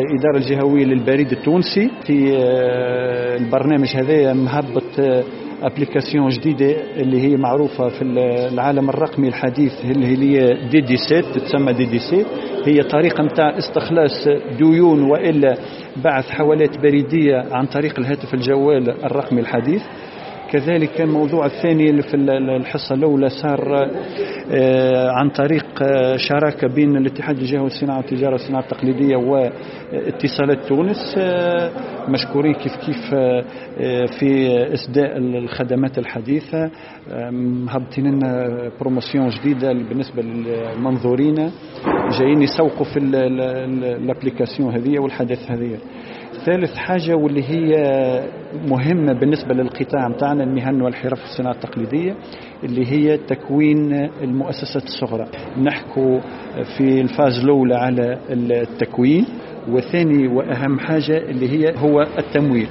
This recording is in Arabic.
الإدارة الجهوية للبريد التونسي في البرنامج هذا مهبط ابليكاسيون جديدة اللي هي معروفة في العالم الرقمي الحديث اللي هي DD7 تسمى DD7. هي طريقة متاع استخلاص ديون وإلا بعث حوالات بريدية عن طريق الهاتف الجوال الرقمي الحديث. كذلك الموضوع الثاني في الحصة الأولى صار عن طريق شراكة بين الاتحاد الجهوي للصناعة والتجارة والصناعة التقليدية واتصالات تونس، مشكورين كيف في إسداء الخدمات الحديثة. مهبطين لنا بروموسيون جديدة بالنسبة للمنظورين جايين يسوقوا في الابليكاسيون هذه والحدث هذه. ثالث حاجة واللي هي مهمة بالنسبة للقطاع متاعنا المهن والحرف والصناعة التقليدية اللي هي تكوين المؤسسات الصغرى. نحكوا في الفاز الأولى على التكوين، وثاني وأهم حاجة اللي هو التمويل.